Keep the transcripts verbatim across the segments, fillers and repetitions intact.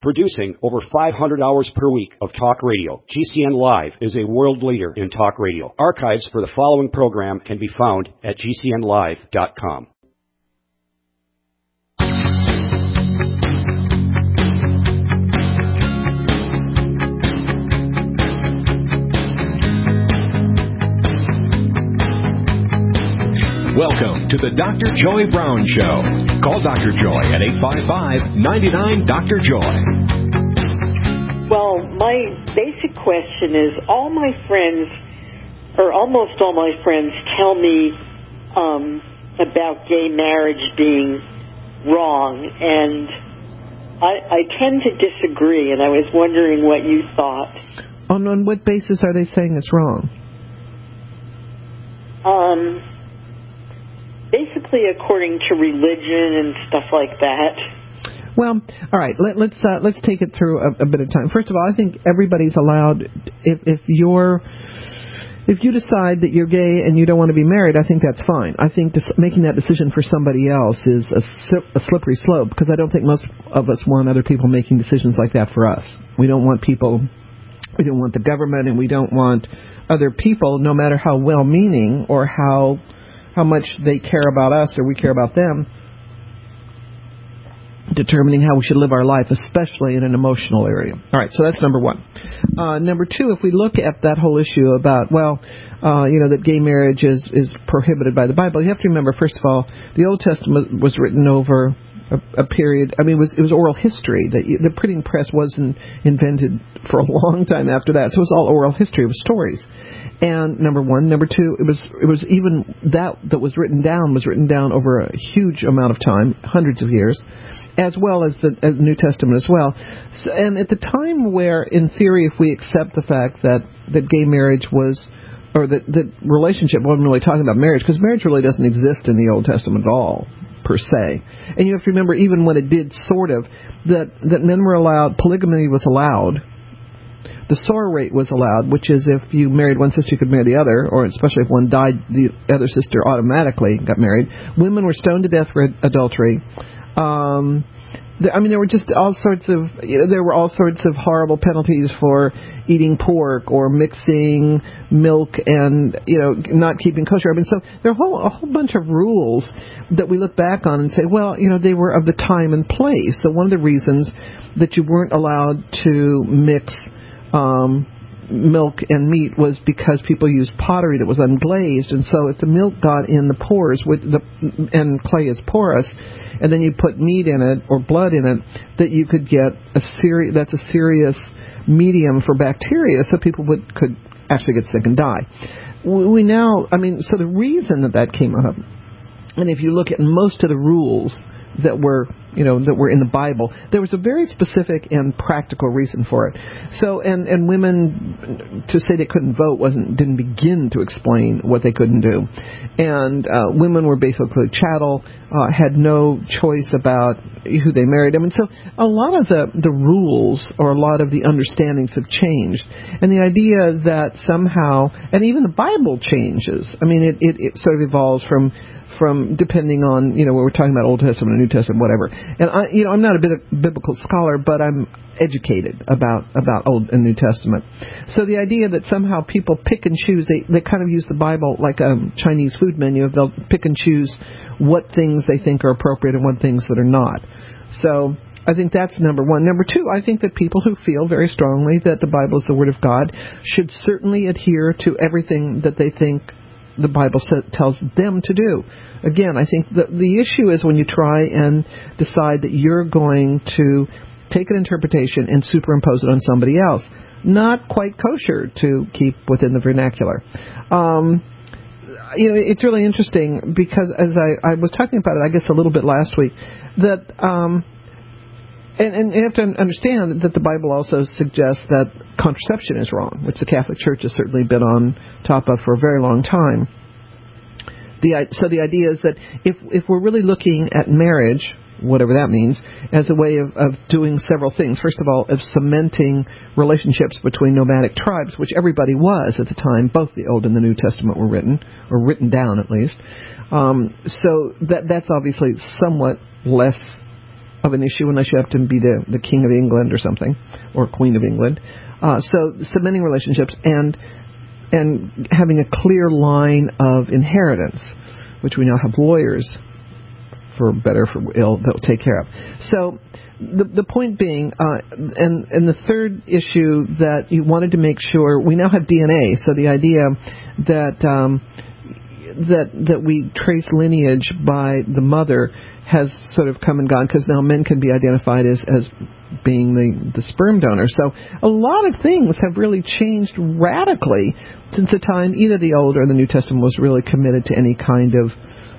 Producing over five hundred hours per week of talk radio, G C N Live is a world leader in talk radio. Archives for the following program can be found at G C N live dot com. Welcome to the Doctor Joy Brown Show. Call Doctor Joy at eight five five, nine nine, Doctor Joy. Well, my basic question is, all my friends, or almost all my friends, tell me um, about gay marriage being wrong, and I, I tend to disagree, and I was wondering what you thought. On, on what basis are they saying it's wrong? Um... Basically, according to religion and stuff like that. Well, all right. Let, let's uh, let's take it through a, a bit of time. First of all, I think everybody's allowed. If if you're if you decide that you're gay and you don't want to be married, I think that's fine. I think this, making that decision for somebody else is a, a slippery slope, because I don't think most of us want other people making decisions like that for us. We don't want people. We don't want the government, and we don't want other people, no matter how well-meaning or how. how much they care about us or we care about them, determining how we should live our life, especially in an emotional area. All right, so that's number one. Uh, number two, if we look at that whole issue about, well, uh, you know, that gay marriage is, is prohibited by the Bible, you have to remember, first of all, the Old Testament was written over a, a period, I mean, it was, it was oral history. The, the printing press wasn't invented for a long time after that, so it was all oral history. It was stories. And number one, number two, it was it was even that that was written down was written down over a huge amount of time, hundreds of years, as well as the, as the New Testament as well. So, and at the time where, in theory, if we accept the fact that, that gay marriage was, or that that relationship, well, I'm really talking about marriage, because marriage really doesn't exist in the Old Testament at all, per se. And you have to remember, even when it did, sort of, that, that men were allowed, polygamy was allowed. The sororate was allowed, which is if you married one sister, you could marry the other, or especially if one died, the other sister automatically got married. Women were stoned to death for adultery. Um, there, I mean, there were just all sorts of, you know, there were all sorts of horrible penalties for eating pork or mixing milk and, you know, not keeping kosher. I mean, so there are a whole, a whole bunch of rules that we look back on and say, well, you know, they were of the time and place. So one of the reasons that you weren't allowed to mix Um, milk and meat was because people used pottery that was unglazed, and so if the milk got in the pores, with the and clay is porous, and then you put meat in it or blood in it, that you could get a seri- that's a serious medium for bacteria, so people would could actually get sick and die. We, we now, I mean, so the reason that that came up, and if you look at most of the rules that were, you know, that were in the Bible, there was a very specific and practical reason for it. So, and, and women, to say they couldn't vote wasn't, didn't begin to explain what they couldn't do. And uh, women were basically chattel, uh, had no choice about who they married. I mean, so a lot of the, the rules or a lot of the understandings have changed. And the idea that somehow, and even the Bible changes. I mean, it, it, it sort of evolves from from depending on, you know, when we're talking about Old Testament or New Testament, whatever. And I, you know, I'm not a bit of biblical scholar, but I'm educated about about Old and New Testament. So the idea that somehow people pick and choose, they they kind of use the Bible like a Chinese food menu. They'll pick and choose what things they think are appropriate and what things that are not. So I think that's number one. Number two, I think that people who feel very strongly that the Bible is the Word of God should certainly adhere to everything that they think the Bible tells them to do. Again, I think the, the issue is when you try and decide that you're going to take an interpretation and superimpose it on somebody else. Not quite kosher to keep within the vernacular. Um, you know, it's really interesting because as I, I was talking about it, I guess, a little bit last week, that... Um, And, and you have to understand that the Bible also suggests that contraception is wrong, which the Catholic Church has certainly been on top of for a very long time. The, so the idea is that if if we're really looking at marriage, whatever that means, as a way of, of doing several things, first of all, of cementing relationships between nomadic tribes, which everybody was at the time, both the Old and the New Testament were written, or written down at least. Um, so that that's obviously somewhat less of an issue unless you have to be the, the King of England or something, or Queen of England. Uh, so cementing relationships and and having a clear line of inheritance, which we now have lawyers, for better, for ill, that'll take care of. So the the point being, uh, and and the third issue that you wanted to make sure, we now have D N A, so the idea that um, that that we trace lineage by the mother has sort of come and gone, because now men can be identified as, as being the, the sperm donor. So a lot of things have really changed radically since the time either the Old or the New Testament was really committed to any kind of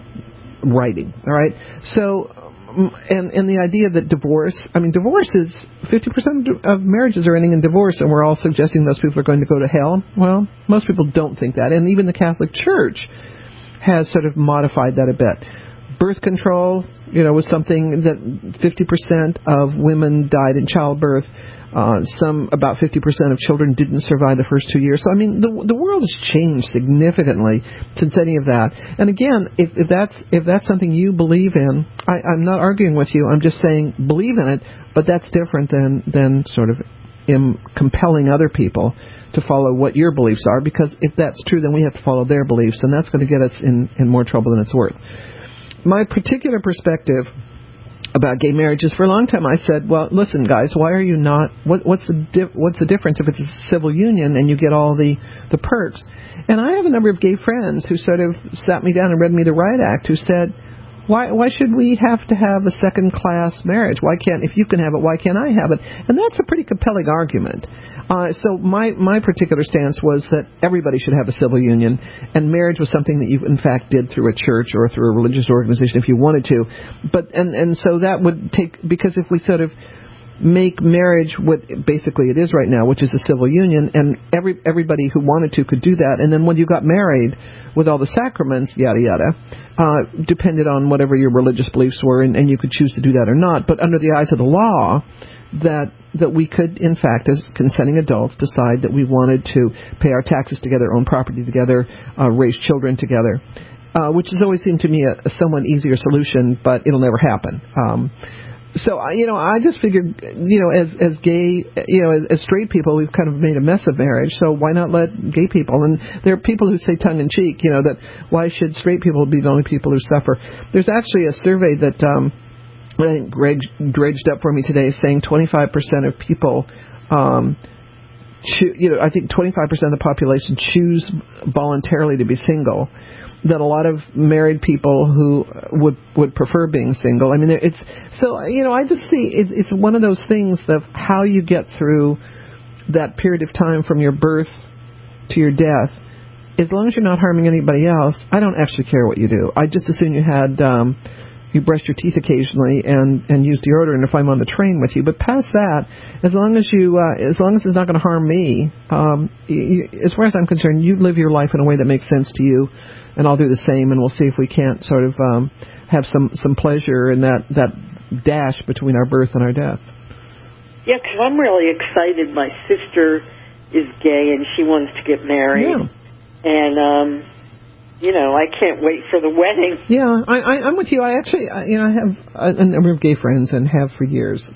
writing. All right? So, and, and the idea that divorce, I mean, divorce is, fifty percent of marriages are ending in divorce, and we're all suggesting those people are going to go to hell. Well, most people don't think that, and even the Catholic Church has sort of modified that a bit. Birth control, you know, was something that fifty percent of women died in childbirth. Uh, some, about fifty percent of children didn't survive the first two years. So, I mean, the the world has changed significantly since any of that. And again, if, if that's if that's something you believe in, I, I'm not arguing with you. I'm just saying believe in it, but that's different than, than sort of in compelling other people to follow what your beliefs are, because if that's true, then we have to follow their beliefs, and that's going to get us in, in more trouble than it's worth. My particular perspective about gay marriage is, for a long time I said, well, listen, guys, why are you not, what, what's the di- what's the difference if it's a civil union and you get all the, the perks? And I have a number of gay friends who sort of sat me down and read me the Riot Act, who said, why why should we have to have a second-class marriage? Why can't, if you can have it, why can't I have it? And that's a pretty compelling argument. Uh, so my, my particular stance was that everybody should have a civil union, and marriage was something that you, in fact, did through a church or through a religious organization if you wanted to. But and, and so that would take, because if we sort of make marriage what basically it is right now, which is a civil union, and every everybody who wanted to could do that, and then when you got married with all the sacraments, yada yada, uh, depended on whatever your religious beliefs were, and, and you could choose to do that or not. But under the eyes of the law, that that we could, in fact, as consenting adults, decide that we wanted to pay our taxes together, own property together, uh, raise children together, uh, which has always seemed to me a, a somewhat easier solution, but it'll never happen. Um, So, you know, I just figured, you know, as as gay, you know, as, as straight people, we've kind of made a mess of marriage, so why not let gay people? And there are people who say tongue-in-cheek, you know, that why should straight people be the only people who suffer? There's actually a survey that um, I think Greg dredged up for me today saying twenty-five percent of people, um, cho- you know, I think twenty-five percent of the population choose voluntarily to be single. That a lot of married people who would would prefer being single. I mean, it's so, you know, I just see it, it's one of those things of how you get through that period of time from your birth to your death. As long as you're not harming anybody else, I don't actually care what you do. I just assume you had um, you brushed your teeth occasionally and and used deodorant if I'm on the train with you. But past that, as long as you uh, as long as it's not going to harm me, um, you, as far as I'm concerned, you live your life in a way that makes sense to you. And I'll do the same, and we'll see if we can't sort of um, have some, some pleasure in that, that dash between our birth and our death. Yeah, because I'm really excited. My sister is gay, and she wants to get married. Yeah. And, um, you know, I can't wait for the wedding. Yeah, I, I, I'm with you. I actually, I, you know, I have a, a number of gay friends and have for years.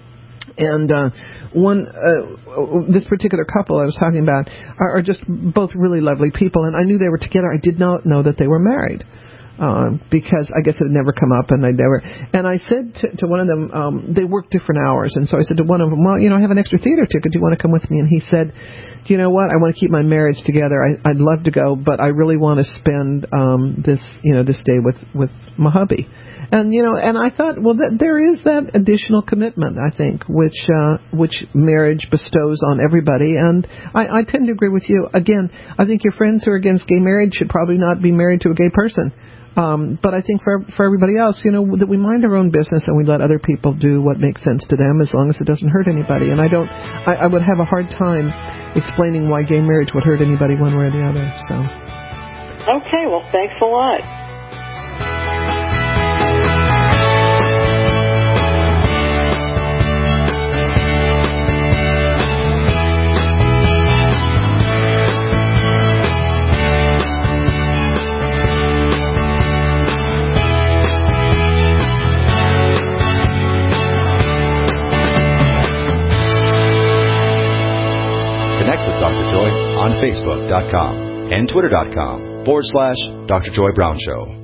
And uh, one, uh, this particular couple I was talking about are, are just both really lovely people, and I knew they were together. I did not know that they were married uh, because I guess it had never come up, and I never. And I said to, to one of them, um, they work different hours, and so I said to one of them, well, you know, I have an extra theater ticket. Do you want to come with me? And he said, do you know what? I want to keep my marriage together. I, I'd love to go, but I really want to spend um, this, you know, this day with with my hubby. And, you know, and I thought, well, that, there is that additional commitment, I think, which uh, which marriage bestows on everybody. And I, I tend to agree with you. Again, I think your friends who are against gay marriage should probably not be married to a gay person. Um, but I think for for everybody else, you know, that we mind our own business and we let other people do what makes sense to them as long as it doesn't hurt anybody. And I don't, I, I would have a hard time explaining why gay marriage would hurt anybody one way or the other. So. Okay, well, thanks a lot. Doctor Joy on Facebook dot com and Twitter dot com forward slash Doctor Joy Brown Show.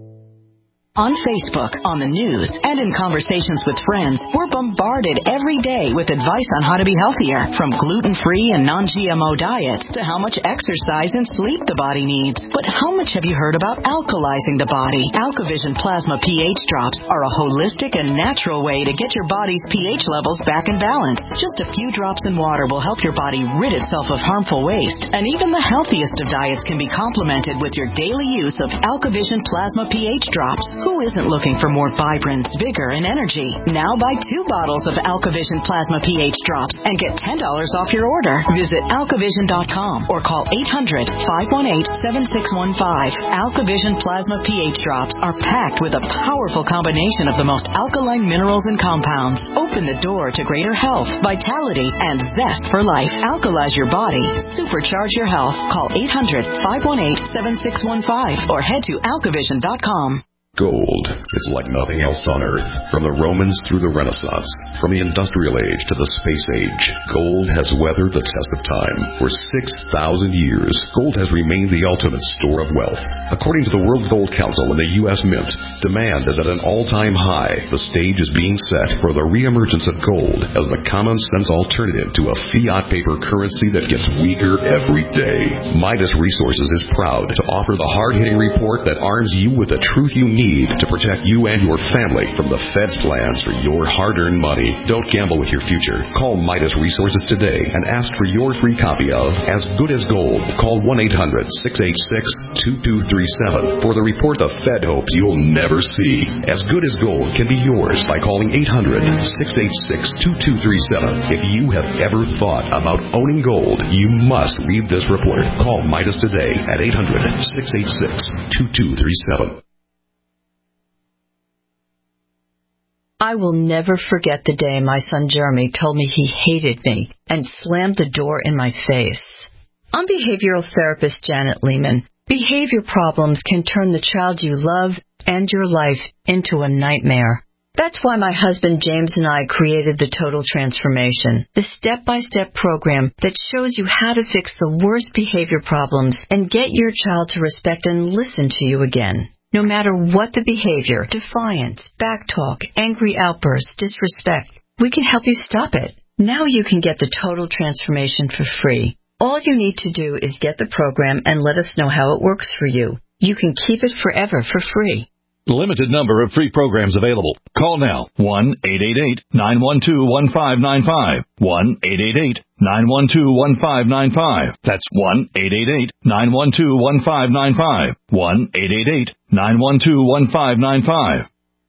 On Facebook, on the news, and in conversations with friends, we're bombarded every day with advice on how to be healthier, from gluten-free and non-G M O diets to how much exercise and sleep the body needs. But how much have you heard about alkalizing the body? AlkaVision Plasma pH drops are a holistic and natural way to get your body's pH levels back in balance. Just a few drops in water will help your body rid itself of harmful waste, and even the healthiest of diets can be complemented with your daily use of AlkaVision Plasma pH drops. Who isn't looking for more vibrance, vigor, and energy? Now buy two bottles of AlkaVision Plasma pH drops and get ten dollars off your order. Visit alkavision dot com or call eight hundred, five one eight, seven six one five. AlkaVision Plasma pH drops are packed with a powerful combination of the most alkaline minerals and compounds. Open the door to greater health, vitality, and zest for life. Alkalize your body. Supercharge your health. Call eight hundred, five one eight, seven six one five or head to alkavision dot com. Gold is like nothing else on Earth. From the Romans through the Renaissance, from the Industrial Age to the Space Age, gold has weathered the test of time. For six thousand years, gold has remained the ultimate store of wealth. According to the World Gold Council and the U S Mint, demand is at an all-time high. The stage is being set for the reemergence of gold as the common-sense alternative to a fiat paper currency that gets weaker every day. Midas Resources is proud to offer the hard-hitting report that arms you with the truth you need to protect you and your family from the Fed's plans for your hard-earned money. Don't gamble with your future. Call Midas Resources today and ask for your free copy of As Good as Gold. Call one eight hundred, six eight six, two two three seven for the report the Fed hopes you'll never see. As Good as Gold can be yours by calling eight hundred, six eight six, two two three seven. If you have ever thought about owning gold, you must read this report. Call Midas today at eight hundred, six eight six, two two three seven. I will never forget the day my son Jeremy told me he hated me and slammed the door in my face. I'm behavioral therapist Janet Lehman. Behavior problems can turn the child you love and your life into a nightmare. That's why my husband James and I created the Total Transformation, the step-by-step program that shows you how to fix the worst behavior problems and get your child to respect and listen to you again. No matter what the behavior, defiance, backtalk, angry outbursts, disrespect, we can help you stop it. Now you can get the Total Transformation for free. All you need to do is get the program and let us know how it works for you. You can keep it forever for free. Limited number of free programs available. Call now, one eight eight eight, nine one two, one five nine five, one eight eight eight, nine one two, one five nine five. That's one eight eight eight, nine one two, one five nine five, one eight eight eight, nine one two, one five nine five.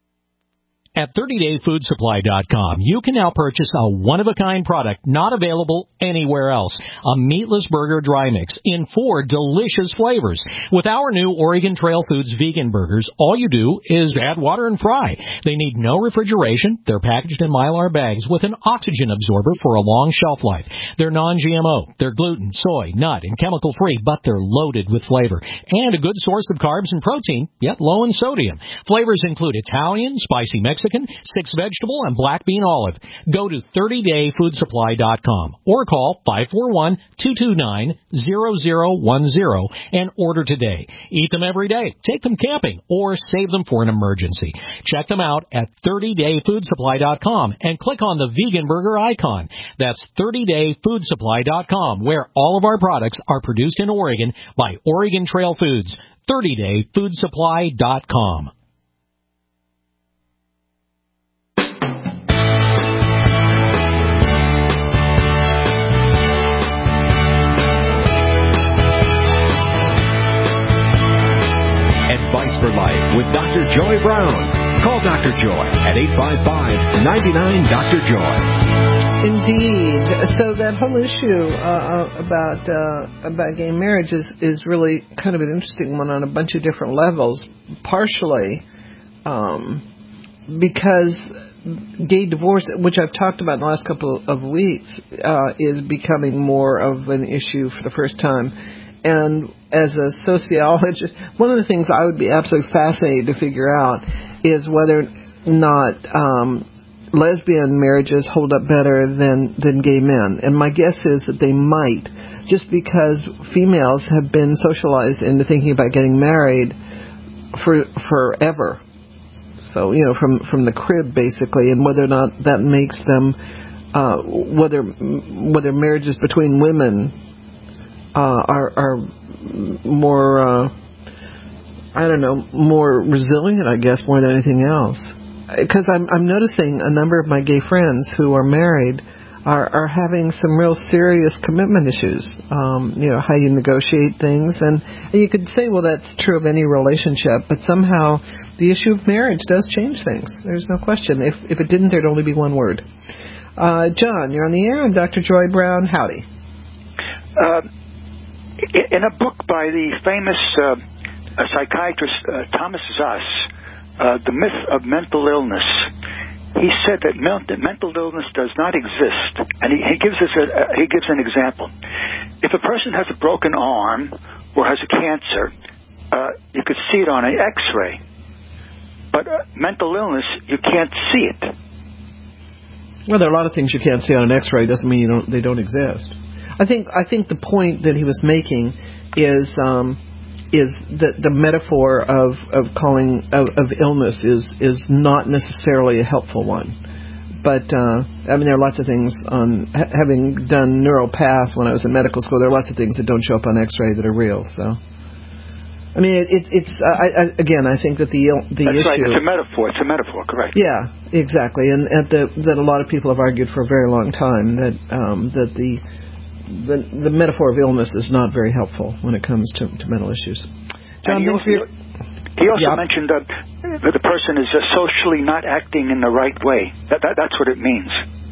At thirty day food supply dot com, you can now purchase a one-of-a-kind product not available anywhere else. A meatless burger dry mix in four delicious flavors. With our new Oregon Trail Foods vegan burgers, all you do is add water and fry. They need no refrigeration. They're packaged in Mylar bags with an oxygen absorber for a long shelf life. They're non-G M O. They're gluten, soy, nut, and chemical-free, but they're loaded with flavor. And a good source of carbs and protein, yet low in sodium. Flavors include Italian, spicy Mexican, Mexican, six vegetable, and black bean olive. Go to thirty day food supply dot com or call five four one, two two nine, zero zero one zero and order today. Eat them every day, take them camping, or save them for an emergency. Check them out at thirty day food supply dot com and click on the vegan burger icon. That's thirty day food supply dot com, where all of our products are produced in Oregon by Oregon Trail Foods. thirty day food supply dot com. Advice for Life with Doctor Joy Brown. Call Doctor Joy at eight five five, nine nine, Doctor Joy. Indeed. So that whole issue uh, about uh, about gay marriage is, is really kind of an interesting one on a bunch of different levels. Partially um, because gay divorce, which I've talked about in the last couple of weeks, uh, is becoming more of an issue for the first time. And as a sociologist, one of the things I would be absolutely fascinated to figure out is whether or not um, lesbian marriages hold up better than, than gay men. And my guess is that they might, just because females have been socialized into thinking about getting married for forever. So, you know, from, from the crib, basically, and whether or not that makes them, uh, whether whether marriages between women uh, are, are more, uh, I don't know, more resilient, I guess, more than anything else. Because I'm, I'm noticing a number of my gay friends who are married are, are having some real serious commitment issues. Um, you know, how you negotiate things. And, and you could say, well, that's true of any relationship. But somehow the issue of marriage does change things. There's no question. If, if it didn't, there'd only be one word. Uh, John, you're on the air. I'm Doctor Joy Brown. Howdy. Uh, in a book by the famous uh, psychiatrist uh, Thomas Zuss, uh, The Myth of Mental Illness, he said that mental illness does not exist, and he, he gives us a, uh, he gives an example. If a person has a broken arm or has a cancer, uh, you could see it on an X-ray, but uh, mental illness, you can't see it. Well, there are a lot of things you can't see on an X-ray. Doesn't mean you don't, they don't exist. I think I think the point that he was making is um, is that the metaphor of of calling of, of illness is is not necessarily a helpful one. But uh, I mean, there are lots of things on ha- having done neuropath when I was in medical school. There are lots of things that don't show up on X-ray that are real. So, I mean, it, it, it's I, I, again, I think that the the That's issue. Right. It's a metaphor. It's a metaphor, correct? Yeah, exactly, and at the, that a lot of people have argued for a very long time that um, that the The, the metaphor of illness is not very helpful when it comes to, to mental issues. John, he also, your, he also yeah. mentioned uh, that the person is uh, socially not acting in the right way. That, that That's what it means.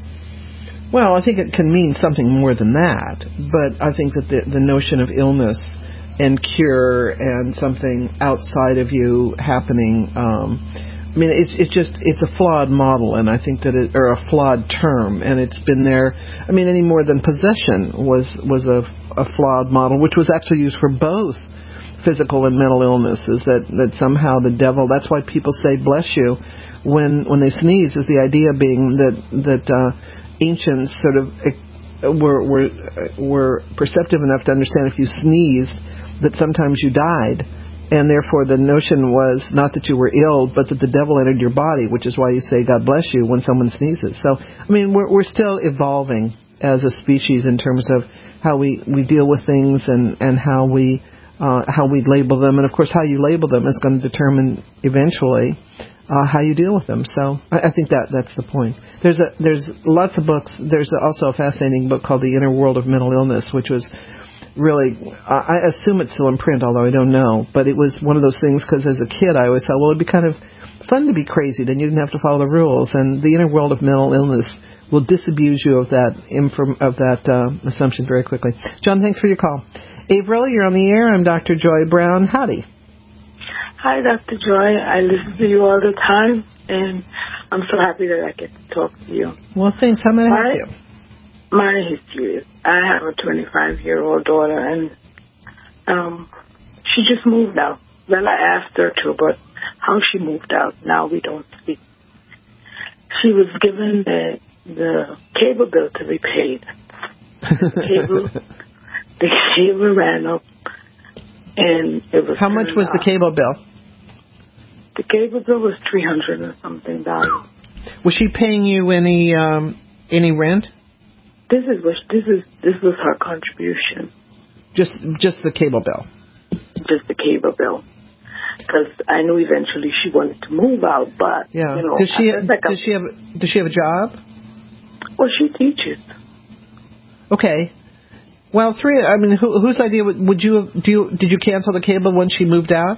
Well, I think it can mean something more than that. But I think that the, the notion of illness and cure and something outside of you happening, um, I mean, it's it's just it's a flawed model, and I think that it, or a flawed term, and it's been there. I mean, any more than possession was was a, a flawed model, which was actually used for both physical and mental illnesses. That that somehow the devil. That's why people say "bless you" when when they sneeze. Is the idea being that that uh, ancients sort of were were were perceptive enough to understand if you sneezed, that sometimes you died. And therefore, the notion was not that you were ill, but that the devil entered your body, which is why you say "God bless you" when someone sneezes. So, I mean, we're we're still evolving as a species in terms of how we, we deal with things and and how we uh, how we label them, and of course, how you label them is going to determine eventually uh, how you deal with them. So, I, I think that that's the point. There's a there's lots of books. There's also a fascinating book called The Inner World of Mental Illness, which was really, I assume it's still in print, although I don't know. But it was one of those things because as a kid I always thought, well, it'd be kind of fun to be crazy. Then you didn't have to follow the rules. And The Inner World of Mental Illness will disabuse you of that inform- of that uh, assumption very quickly. John, thanks for your call. Averill, you're on the air. I'm Doctor Joy Brown. Howdy. Hi, Doctor Joy. I listen to you all the time, and I'm so happy that I get to talk to you. Well, thanks. How may I help you? My history is I have a twenty-five-year-old daughter, and um, she just moved out. Well, I asked her to, but how she moved out, now we don't speak. She was given the the cable bill to be paid. The cable, the cable ran up, and it was. How much was off. the cable bill? The cable bill was three hundred and something dollars. Was she paying you any um, any rent? This is what this is. This was her contribution. Just, just the cable bill. Just the cable bill, because I knew eventually she wanted to move out. But yeah, you know, does she like does she have does she have a job? Well, she teaches. Okay. Well, three. I mean, who, whose idea would, would you have, do? You, did you cancel the cable when she moved out?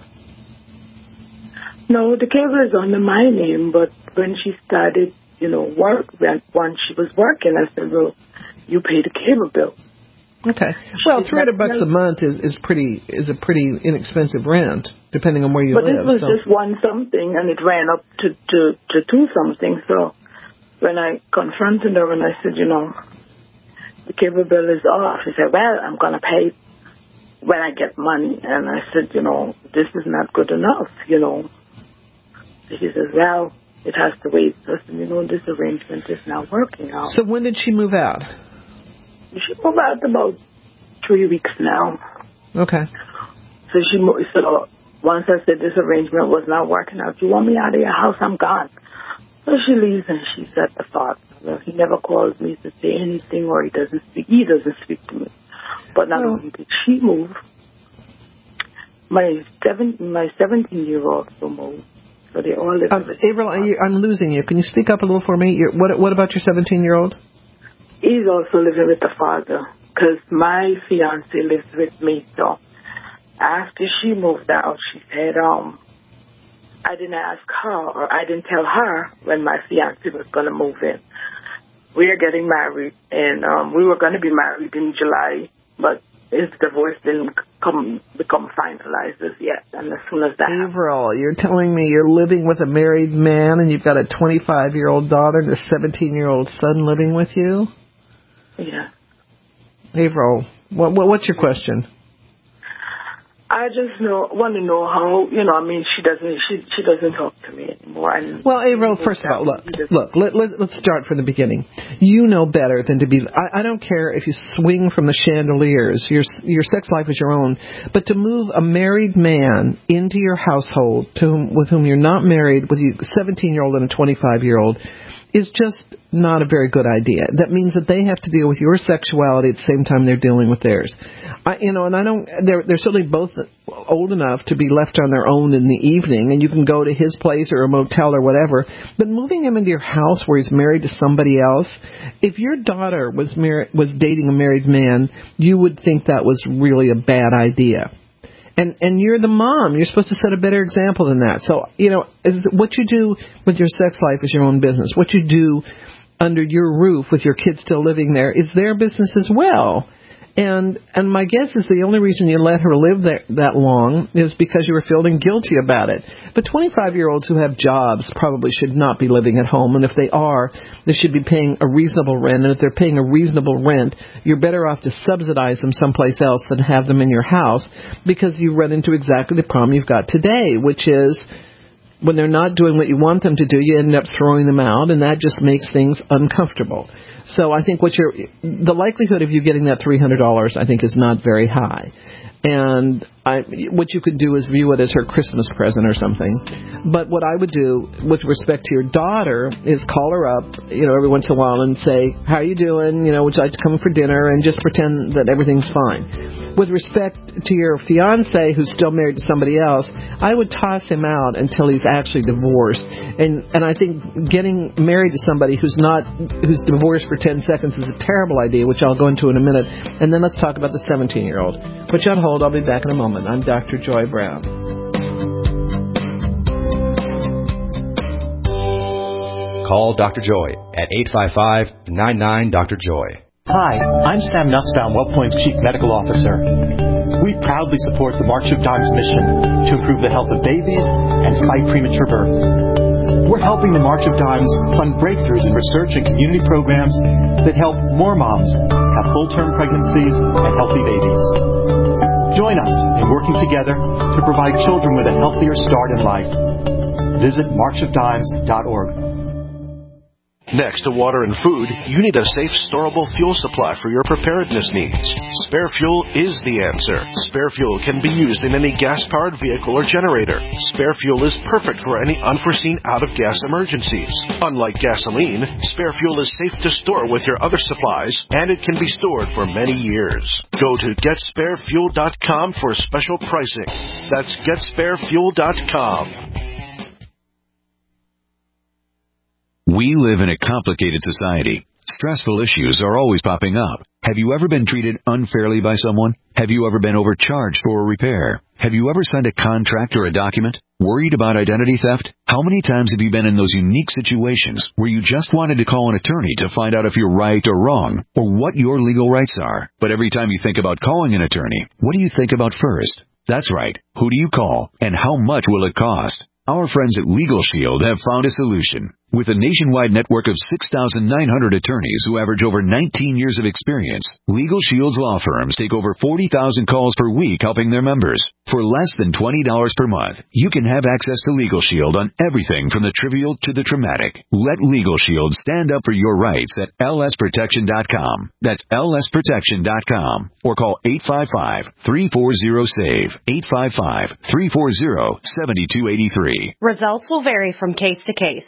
No, the cable is under my name. But when she started, you know, work when once she was working, I said, well, you pay the cable bill. Okay. Well, three hundred bucks a month is, is pretty is a pretty inexpensive rent, depending on where you but live. But this was so. just one something, and it ran up to, to, to two something. So when I confronted her and I said, you know, the cable bill is off, she said, well, I'm going to pay when I get money. And I said, you know, this is not good enough, you know. She says, well, it has to wait. So, you know, this arrangement is not working out. So when did she move out? She moved out about three weeks now. Okay. So she moved. So once I said this arrangement was not working out, you want me out of your house? I'm gone. So she leaves and she's at the thought. Well, he never calls me to say anything, or he doesn't speak. He doesn't speak to me. But not oh. only did she move, my seven, my seventeen-year-old also moved. So they all live. Um, April, I'm losing you. Can you speak up a little for me? You're, what What about your seventeen-year-old? He's also living with the father because my fiance lives with me. So after she moved out, she said, um, I didn't ask her, or I didn't tell her when my fiance was going to move in. We are getting married, and um, we were going to be married in July, but his divorce didn't come become finalized as yet. And as soon as that April, happened, you're telling me you're living with a married man, and you've got a twenty-five-year-old daughter and a seventeen-year-old son living with you? Yeah. April, what, what what's your question? I just know want to know how, you know, I mean, she doesn't she she doesn't talk to me anymore. And well, April, first of all, look, look, let, let, let's start from the beginning. You know better than to be, I, I don't care if you swing from the chandeliers, your your sex life is your own, but to move a married man into your household to whom, with whom you're not married, with you, a seventeen-year-old and a twenty-five-year-old, is just not a very good idea. That means that they have to deal with your sexuality at the same time they're dealing with theirs. I, you know, and I don't. They're they're certainly both old enough to be left on their own in the evening, and you can go to his place or a motel or whatever. But moving him into your house where he's married to somebody else, if your daughter was mar- was dating a married man, you would think that was really a bad idea. And and you're the mom. You're supposed to set a better example than that. So, you know, is what you do with your sex life is your own business. What you do under your roof with your kids still living there is their business as well. And and my guess is the only reason you let her live there that long is because you were feeling guilty about it. But twenty-five-year-olds who have jobs probably should not be living at home. And if they are, they should be paying a reasonable rent. And if they're paying a reasonable rent, you're better off to subsidize them someplace else than have them in your house, because you run into exactly the problem you've got today, which is when they're not doing what you want them to do, you end up throwing them out, and that just makes things uncomfortable. So I think what you're, the likelihood of you getting that three hundred dollars, I think, is not very high. And I, what you could do is view it as her Christmas present or something. But what I would do with respect to your daughter is call her up, you know, every once in a while and say, how are you doing? You know, would you like to come for dinner? And just pretend that everything's fine. With respect to your fiance who's still married to somebody else, I would toss him out until he's actually divorced. And and I think getting married to somebody who's not, who's divorced for ten seconds is a terrible idea, which I'll go into in a minute. And then let's talk about the seventeen-year-old. Put you on hold. I'll be back in a moment. I'm Doctor Joy Brown. Call Doctor Joy at eight five five, nine nine, Doctor Joy. Hi, I'm Sam Nussbaum, WellPoint's Chief Medical Officer. We proudly support the March of Dimes mission to improve the health of babies and fight premature birth. We're helping the March of Dimes fund breakthroughs in research and community programs that help more moms have full-term pregnancies and healthy babies. Join us in working together to provide children with a healthier start in life. Visit march of dimes dot org. Next to water and food, you need a safe, storable fuel supply for your preparedness needs. Spare Fuel is the answer. Spare Fuel can be used in any gas-powered vehicle or generator. Spare Fuel is perfect for any unforeseen out-of-gas emergencies. Unlike gasoline, Spare Fuel is safe to store with your other supplies, and it can be stored for many years. Go to get spare fuel dot com for special pricing. That's get spare fuel dot com. We live in a complicated society. Stressful issues are always popping up. Have you ever been treated unfairly by someone? Have you ever been overcharged for a repair? Have you ever signed a contract or a document? Worried about identity theft? How many times have you been in those unique situations where you just wanted to call an attorney to find out if you're right or wrong, or what your legal rights are? But every time you think about calling an attorney, what do you think about first? That's right. Who do you call, and how much will it cost? Our friends at Legal Shield have found a solution. With a nationwide network of six thousand nine hundred attorneys who average over nineteen years of experience, Legal Shield's law firms take over forty thousand calls per week helping their members. For less than twenty dollars per month, you can have access to Legal Shield on everything from the trivial to the traumatic. Let Legal Shield stand up for your rights at L S protection dot com. That's L S protection dot com. Or call eight five five, three four zero, SAVE, eight five five, three four zero, seven two eight three. Results will vary from case to case.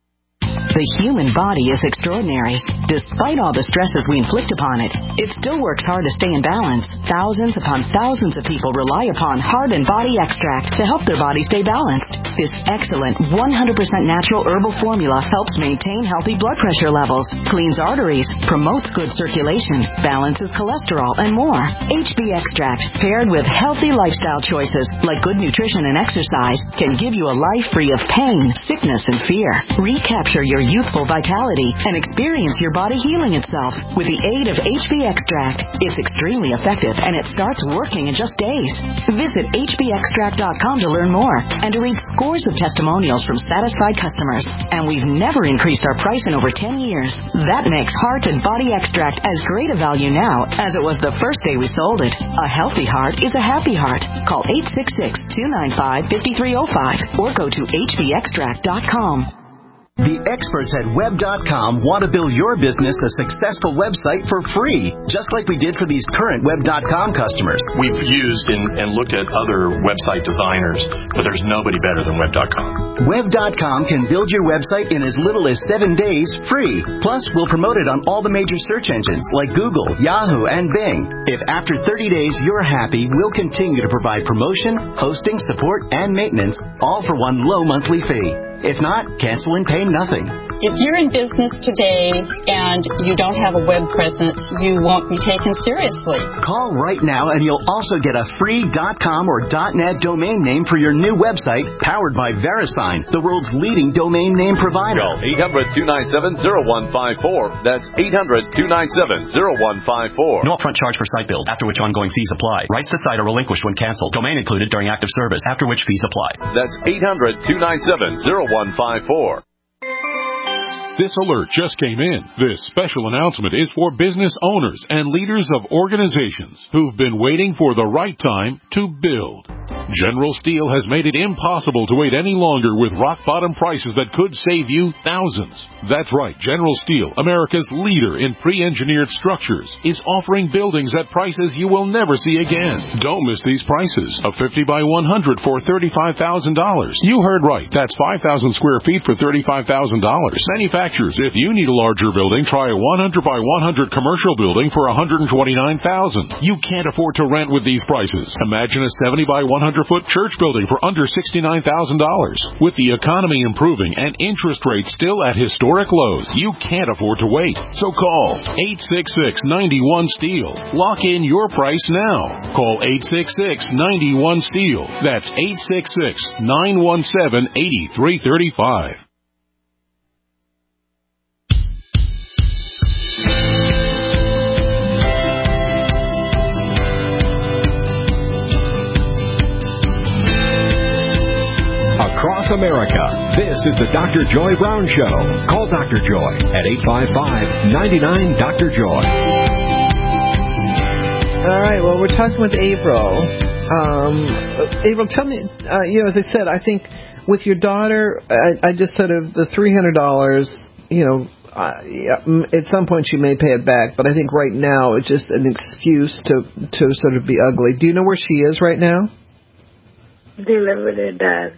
The human body is extraordinary. Despite all the stresses we inflict upon it, it still works hard to stay in balance. Thousands upon thousands of people rely upon Heart and Body Extract to help their body stay balanced. This excellent one hundred percent natural herbal formula helps maintain healthy blood pressure levels, cleans arteries, promotes good circulation, balances cholesterol, and more. H B Extract, paired with healthy lifestyle choices like good nutrition and exercise, can give you a life free of pain, sickness, and fear. Recapture your youthful vitality and experience your body healing itself with the aid of H B Extract. It's extremely effective and it starts working in just days. Visit H B extract dot com to learn more and to read scores of testimonials from satisfied customers. And we've never increased our price in over ten years. That makes Heart and Body Extract as great a value now as it was the first day we sold it. A healthy heart is a happy heart. Call eight six six, two nine five, five three zero five or go to H B extract dot com. The experts at web dot com want to build your business a successful website for free, just like we did for these current web dot com customers. We've used and, and looked at other website designers, but there's nobody better than web dot com. web dot com can build your website in as little as seven days free. Plus, we'll promote it on all the major search engines like Google, Yahoo, and Bing. If after thirty days you're happy, we'll continue to provide promotion, hosting, support, and maintenance, all for one low monthly fee. If not, cancel and pay nothing. If you're in business today and you don't have a web presence, you won't be taken seriously. Call right now and you'll also get a free .com or .net domain name for your new website powered by VeriSign, the world's leading domain name provider. Call eight hundred, two nine seven, zero one five four. That's eight hundred, two nine seven, zero one five four. No upfront charge for site build, after which ongoing fees apply. Rights to site are relinquished when canceled. Domain included during active service, after which fees apply. That's eight hundred, two nine seven, zero one five four. This alert just came in. This special announcement is for business owners and leaders of organizations who've been waiting for the right time to build. General Steel has made it impossible to wait any longer with rock-bottom prices that could save you thousands. That's right, General Steel, America's leader in pre-engineered structures, is offering buildings at prices you will never see again. Don't miss these prices. A fifty by one hundred for thirty-five thousand dollars. You heard right. That's five thousand square feet for thirty-five thousand dollars. Manufacturers, if you need a larger building, try a one hundred by one hundred commercial building for one hundred twenty-nine thousand dollars. You can't afford to rent with these prices. Imagine a seventy by one hundred foot church building for under sixty-nine thousand dollars. With the economy improving and interest rates still at historic lows, you can't afford to wait. So call eight six six, nine one, STEEL. Lock in your price now. Call eight six six, nine one, STEEL. That's eight six six, nine one seven, eight three three five. Across America, this is the Doctor Joy Brown Show. Call Doctor Joy at eight five five, nine nine, Doctor Joy. All right, well, we're talking with April. Um, April, tell me, uh, you know, as I said, I think with your daughter, I, I just said of the three hundred dollars, you know, uh, yeah, at some point she may pay it back, but I think right now it's just an excuse to, to sort of be ugly. Do you know where she is right now? They live with their dad.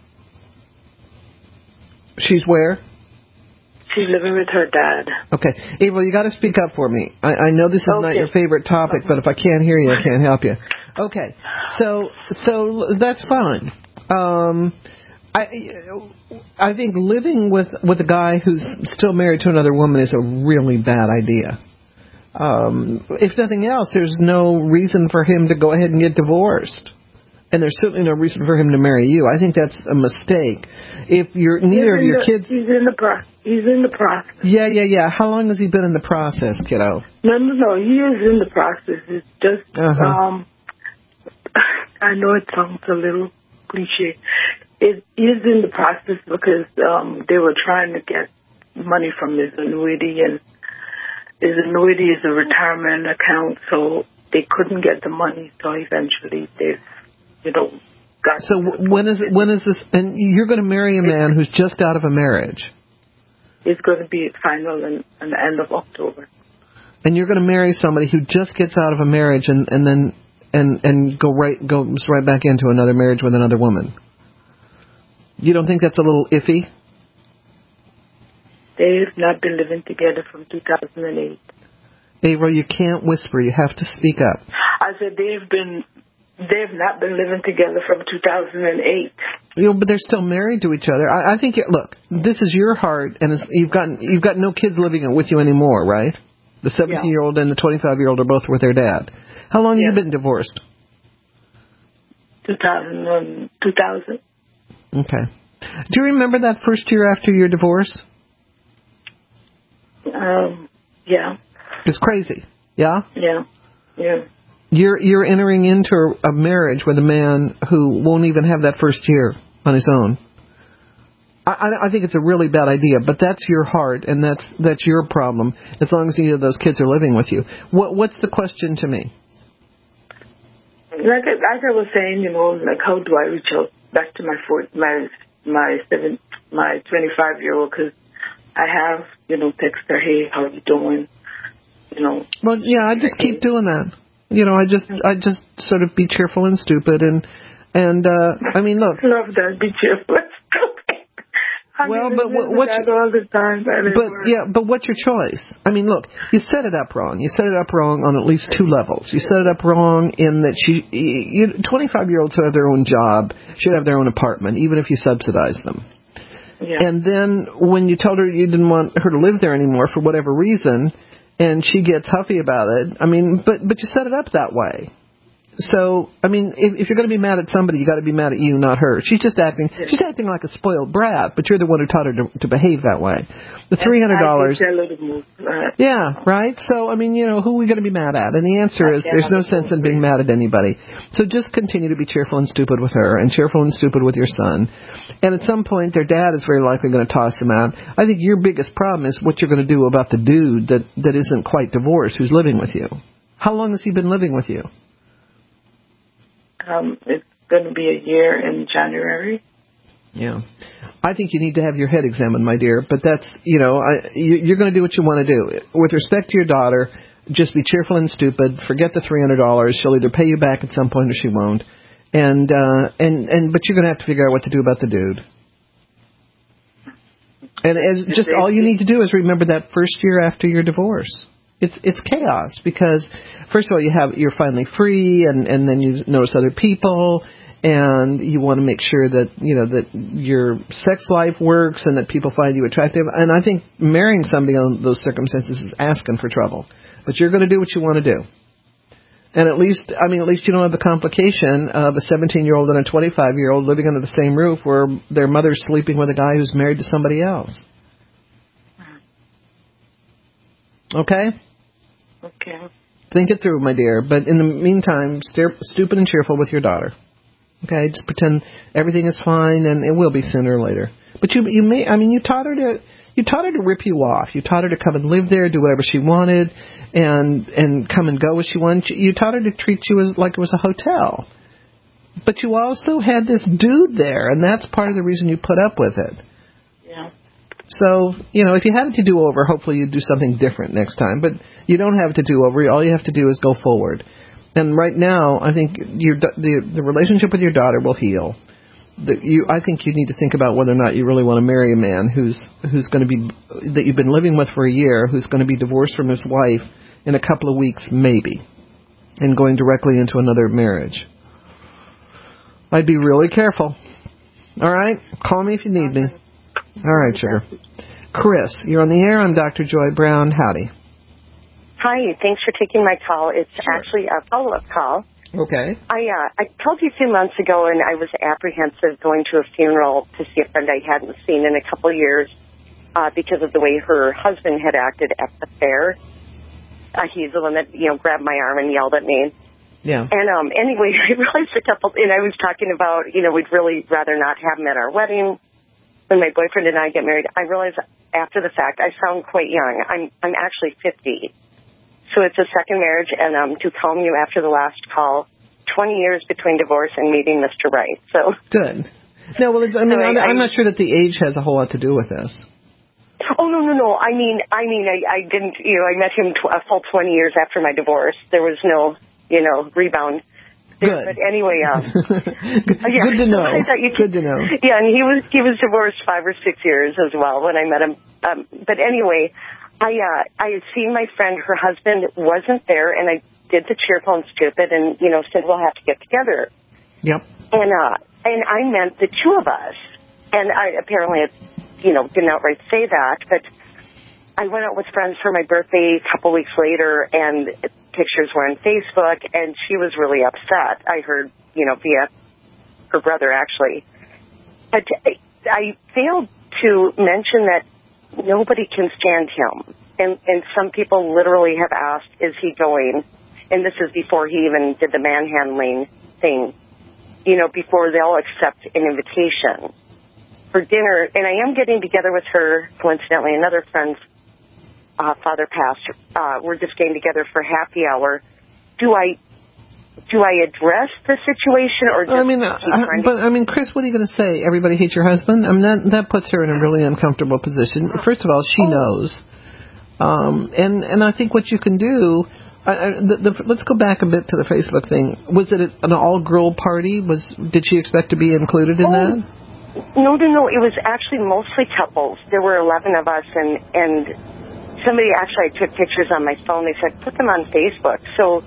She's where? She's living with her dad. Okay. April, you got to speak up for me. I, I know this is okay. Not your favorite topic, but if I can't hear you, I can't help you. Okay. So so that's fine. Um, I I think living with, with a guy who's still married to another woman is a really bad idea. Um, if nothing else, there's no reason for him to go ahead and get divorced. And there's certainly no reason for him to marry you. I think that's a mistake. If you're neither of your the, kids, he's in the pro- he's in the process. Yeah, yeah, yeah. How long has he been in the process, kiddo? No, no, no. He is in the process. It's just, uh-huh. um, I know it sounds a little cliche. It is in the process because um, they were trying to get money from his annuity, and his annuity is a retirement account, so they couldn't get the money. So eventually, they, you know, got. So when is it, when is this? And you're going to marry a man who's just out of a marriage. It's going to be final in, in the end of October. And you're going to marry somebody who just gets out of a marriage and, and then and and go right goes right back into another marriage with another woman. You don't think that's a little iffy? They've not been living together from two thousand eight. April, you can't whisper. You have to speak up. I said they've been they've not been living together from two thousand eight. You know, but they're still married to each other. I, I think. Look, this is your heart, and it's, you've got you've got no kids living with you anymore, right? The seventeen-year-old and the twenty-five-year-old are both with their dad. How long yeah. have you been divorced? Two thousand. Two thousand. Okay. Do you remember that first year after your divorce? Um. Yeah. It's crazy. Yeah. Yeah. Yeah. You're you're entering into a marriage with a man who won't even have that first year on his own. I, I think it's a really bad idea, but that's your heart, and that's that's your problem. As long as either of those kids are living with you. What what's the question to me? Like, like I was saying, you know, like how do I reach out back to my four, my my seven my twenty-five year old, because I have, you know, text her, hey, how you doing? You know. Well, yeah, I just keep doing that. You know, I just I just sort of be cheerful and stupid, and and uh, I mean, look. Love that, be cheerful and stupid. I well, mean, but what, what's all the time, but works. yeah, but what's your choice? I mean, look, you set it up wrong. You set it up wrong on at least two levels. You set it up wrong in that she, you, twenty-five-year-olds who have their own job should have their own apartment, even if you subsidize them. Yeah. And then when you told her you didn't want her to live there anymore for whatever reason, and she gets huffy about it, I mean, but but you set it up that way. So, I mean, if, if you're going to be mad at somebody, you got to be mad at you, not her. She's just acting, she's acting like a spoiled brat, but you're the one who taught her to, to behave that way. The three hundred dollars. Yeah, right? So, I mean, you know, who are we going to be mad at? And the answer is there's no sense in being mad at anybody. So just continue to be cheerful and stupid with her and cheerful and stupid with your son. And at some point, their dad is very likely going to toss them out. I think your biggest problem is what you're going to do about the dude that, that isn't quite divorced who's living with you. How long has he been living with you? Um, it's going to be a year in January. Yeah. I think you need to have your head examined, my dear. But that's, you know, I, you, you're going to do what you want to do. With respect to your daughter, just be cheerful and stupid. Forget the three hundred dollars. She'll either pay you back at some point or she won't. And, uh, and, and, but you're going to have to figure out what to do about the dude. And, and just all you need to do is remember that first year after your divorce. It's it's chaos because, first of all, you have you're finally free, and, and then you notice other people, and you want to make sure that you know that your sex life works and that people find you attractive. And I think marrying somebody on those circumstances is asking for trouble. But you're going to do what you want to do. And at least, I mean, at least you don't have the complication of a seventeen-year-old and a twenty-five-year-old living under the same roof where their mother's sleeping with a guy who's married to somebody else. Okay? Okay. Think it through, my dear. But in the meantime, stay stupid and cheerful with your daughter. Okay? Just pretend everything is fine, and it will be sooner or later. But you, you may. I mean, you taught her to. You taught her to rip you off. You taught her to come and live there, do whatever she wanted, and and come and go as she wanted. You taught her to treat you as like it was a hotel. But you also had this dude there, and that's part of the reason you put up with it. Yeah. So, you know, if you had it to do over, hopefully you'd do something different next time. But you don't have it to do over. All you have to do is go forward. And right now, I think your, the the relationship with your daughter will heal. The, you, I think you need to think about whether or not you really want to marry a man who's who's going to be that you've been living with for a year, who's going to be divorced from his wife in a couple of weeks, maybe, and going directly into another marriage. I'd be really careful. All right? Call me if you need me. All right, sugar. Chris, you're on the air. I'm Doctor Joy Brown. Howdy. Hi. Thanks for taking my call. It's sure. actually a follow-up call. Okay. I uh, I told you a few months ago, and I was apprehensive going to a funeral to see a friend I hadn't seen in a couple of years uh, because of the way her husband had acted at the fair. Uh, he's the one that, you know, grabbed my arm and yelled at me. Yeah. And um, anyway, I realized a couple, and I was talking about, you know, we'd really rather not have him at our wedding. When my boyfriend and I get married, I realized after the fact I sound quite young. I'm I'm actually fifty. So it's a second marriage, and um, to calm you after the last call, twenty years between divorce and meeting Mister Right. So good. No, well, it's, I mean, so I'm, I, I'm not sure that the age has a whole lot to do with this. Oh, no, no, no. I mean, I mean, I, I didn't, you know, I met him tw- a full twenty years after my divorce. There was no, you know, rebound. Good. But anyway, um, good, yeah, good to know. I thought you Good to know. Yeah, and he was he was divorced five or six years as well when I met him. Um, but anyway, I uh, I had seen my friend, her husband wasn't there, and I did the cheerful and stupid, and you know said we'll have to get together. Yep. And uh, and I meant the two of us, and I apparently, you know, didn't outright say that, but I went out with friends for my birthday a couple weeks later, and pictures were on Facebook, and she was really upset. I heard, you know, via her brother, actually. But I failed to mention that nobody can stand him. And, and some people literally have asked, is he going? And this is before he even did the manhandling thing, you know, before they'll accept an invitation for dinner. And I am getting together with her, coincidentally, another friend's Uh, father passed. Uh, we're just getting together for happy hour. Do I do I address the situation or just I mean, uh, but I mean, Chris, what are you going to say? Everybody hates your husband? I mean, that that puts her in a really uncomfortable position. First of all, she oh. knows, um, and and I think what you can do. I, I, the, the, let's go back a bit to the Facebook thing. Was it an all-girl party? Was did she expect to be included in oh. that? No, no, no. It was actually mostly couples. There were eleven of us, and and. Somebody actually, I took pictures on my phone. They said, put them on Facebook. So,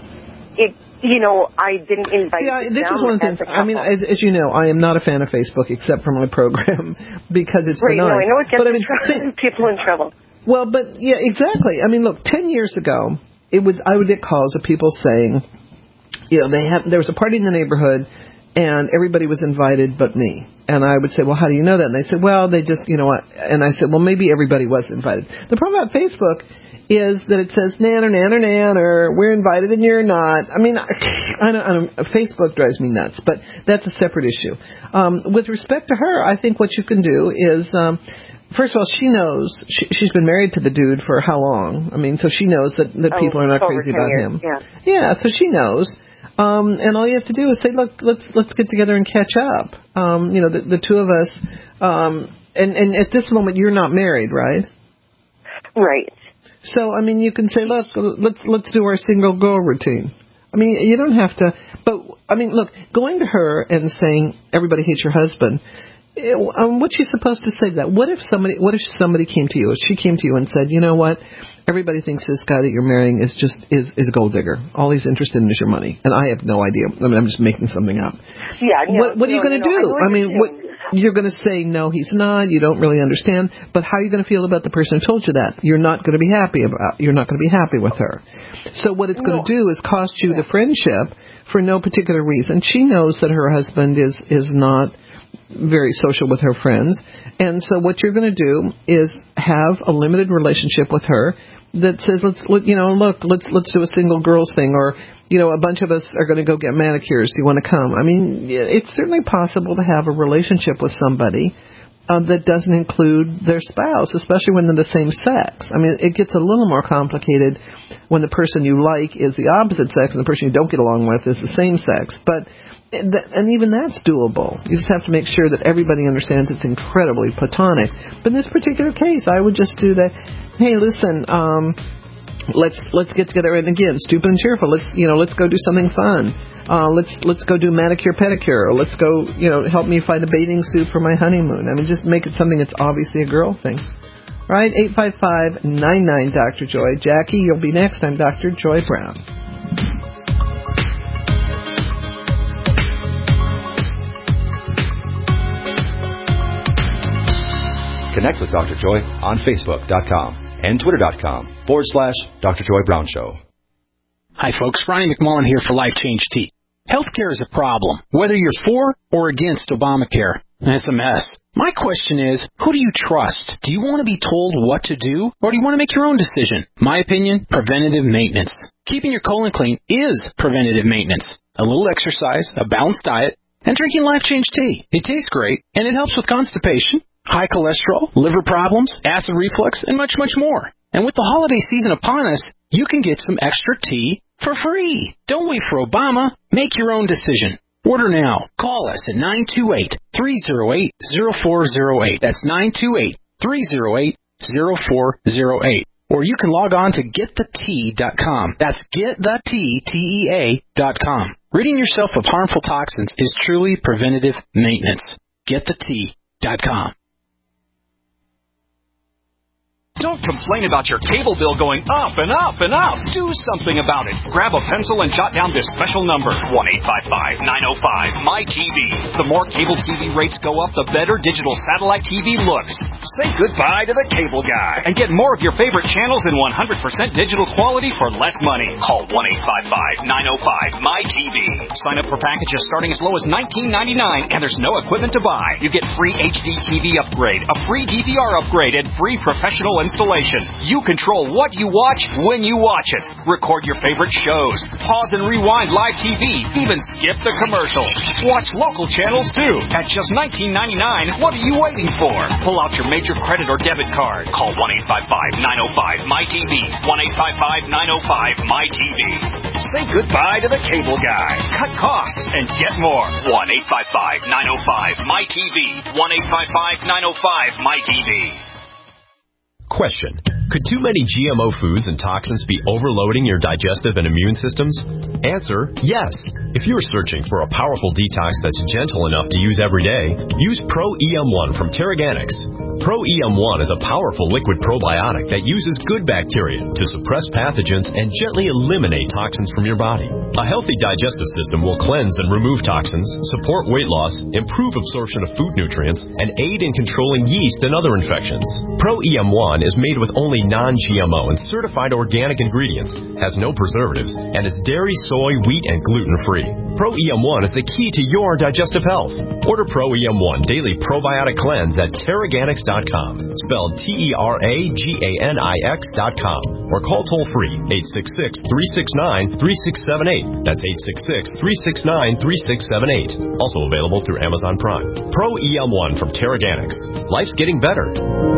it, you know, I didn't invite yeah, them. This is one of the things. I mean, as, as you know, I am not a fan of Facebook except for my program because it's right, benign. No, I know it gets but, I mean, tr- people in trouble. Well, but, yeah, exactly. I mean, look, ten years ago, it was I would get calls of people saying, you know, they have there was a party in the neighborhood, and everybody was invited but me. And I would say, well, how do you know that? And they said, well, they just, you know what? And I said, well, maybe everybody was invited. The problem about Facebook is that it says nanner, nanner, nanner, we're invited and you're not. I mean, I don't, I don't, Facebook drives me nuts, but that's a separate issue. Um, with respect to her, I think what you can do is, um, first of all, she knows, she, she's been married to the dude for how long? I mean, so she knows that, that oh, people are not crazy about years, him. Yeah. yeah, so she knows. Um, and all you have to do is say, look, let's let's get together and catch up. Um, you know, the, the two of us. Um, and, and at this moment, you're not married, right? Right. So, I mean, you can say, look, let's let's do our single girl routine. I mean, you don't have to. But I mean, look, going to her and saying everybody hates your husband. It, um, what's she supposed to say to that? What if somebody? What if somebody came to you? If she came to you and said, you know what? Everybody thinks this guy that you're marrying is just is, is a gold digger. All he's interested in is your money, and I have no idea. I mean, I'm just making something up. Yeah. No, what what no, are you going to no, do? no, I, I mean, what, you're going to say no, he's not. You don't really understand. But how are you going to feel about the person who told you that? You're not going to be happy about. You're not going to be happy with her. So what it's going to do is cost you the friendship for no particular reason. She knows that her husband is is not very social with her friends, and so what you're going to do is have a limited relationship with her that says, let's look, you know, look, let's let's do a single girls thing, or you know, a bunch of us are going to go get manicures. Do you want to come? I mean, it's certainly possible to have a relationship with somebody uh, that doesn't include their spouse, especially when they're the same sex. I mean, it gets a little more complicated when the person you like is the opposite sex and the person you don't get along with is the same sex, but. And even that's doable. You just have to make sure that everybody understands it's incredibly platonic. But in this particular case, I would just do that. Hey, listen, um, let's let's get together. And again, stupid and cheerful. Let's you know, let's go do something fun. Uh, let's let's go do manicure pedicure. Or let's go you know help me find a bathing suit for my honeymoon. I mean, just make it something that's obviously a girl thing. Right? eight five five, nine nine, Doctor Joy. Jackie, you'll be next. I'm Doctor Joy Brown. Connect with Doctor Joy on Facebook dot com and Twitter dot com forward slash Doctor Joy Brown Show. Hi, folks. Ronnie McMullen here for Life Change Tea. Healthcare is a problem, whether you're for or against Obamacare. It's a mess. My question is, who do you trust? Do you want to be told what to do, or do you want to make your own decision? My opinion, preventative maintenance. Keeping your colon clean is preventative maintenance. A little exercise, a balanced diet, and drinking Life Change tea. It tastes great, and it helps with constipation, high cholesterol, liver problems, acid reflux, and much, much more. And with the holiday season upon us, you can get some extra tea for free. Don't wait for Obama. Make your own decision. Order now. Call us at nine two eight, three oh eight, oh four oh eight. That's nine two eight, three oh eight, oh four oh eight. Or you can log on to get the tea dot com. That's get the tea, T E A, dot com. Ridding yourself of harmful toxins is truly preventative maintenance. get the tea dot com. Don't complain about your cable bill going up and up and up. Do something about it. Grab a pencil and jot down this special number, one eight five five, nine oh five, M Y T V. The more cable T V rates go up, the better digital satellite T V looks. Say goodbye to the cable guy and get more of your favorite channels in one hundred percent digital quality for less money. Call one eight five five, nine oh five, M Y T V. Sign up for packages starting as low as nineteen ninety-nine, and there's no equipment to buy. You get free H D T V upgrade, a free D V R upgrade, and free professional installation. You control what you watch when you watch it. Record your favorite shows. Pause and rewind live T V. Even skip the commercials. Watch local channels too. At just nineteen ninety-nine, what are you waiting for? Pull out your major credit or debit card. Call one eight five five, nine oh five, M Y T V. one eight five five, nine oh five, M Y T V. Say goodbye to the cable guy. Cut costs and get more. one eight five five, nine oh five, M Y T V. one eight five five, nine oh five, M Y T V. Question. Could too many G M O foods and toxins be overloading your digestive and immune systems? Answer, yes. If you're searching for a powerful detox that's gentle enough to use every day, use Pro E M one from Terraganics. Pro E M one is a powerful liquid probiotic that uses good bacteria to suppress pathogens and gently eliminate toxins from your body. A healthy digestive system will cleanse and remove toxins, support weight loss, improve absorption of food nutrients, and aid in controlling yeast and other infections. Pro E M one is made with only non-G M O and certified organic ingredients, has no preservatives, and is dairy, soy, wheat, and gluten-free. Pro E M one is the key to your digestive health. Order Pro E M one Daily Probiotic Cleanse at Terraganics dot com, spelled T E R A G A N I X dot com, or call toll-free eight six six, three six nine, three six seven eight. That's eight six six, three six nine, three six seven eight. Also available through Amazon Prime. Pro E M one from Terraganics. Life's getting better.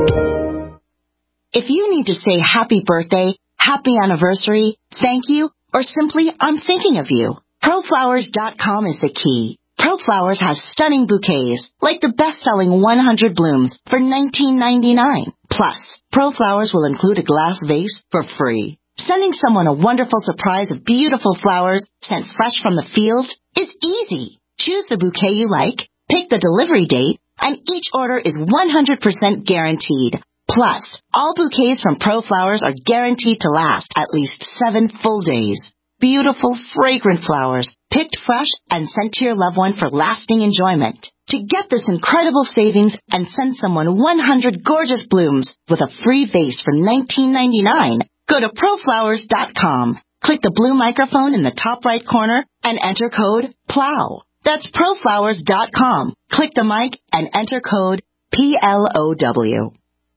If you need to say happy birthday, happy anniversary, thank you, or simply I'm thinking of you, Pro Flowers dot com is the key. ProFlowers has stunning bouquets, like the best-selling one hundred blooms for nineteen ninety-nine. Plus, ProFlowers will include a glass vase for free. Sending someone a wonderful surprise of beautiful flowers sent fresh from the field is easy. Choose the bouquet you like, pick the delivery date, and each order is one hundred percent guaranteed. Plus, all bouquets from ProFlowers are guaranteed to last at least seven full days. Beautiful, fragrant flowers, picked fresh and sent to your loved one for lasting enjoyment. To get this incredible savings and send someone one hundred gorgeous blooms with a free vase for nineteen ninety-nine, go to Pro Flowers dot com. Click the blue microphone in the top right corner and enter code PLOW. That's Pro Flowers dot com. Click the mic and enter code P L O W.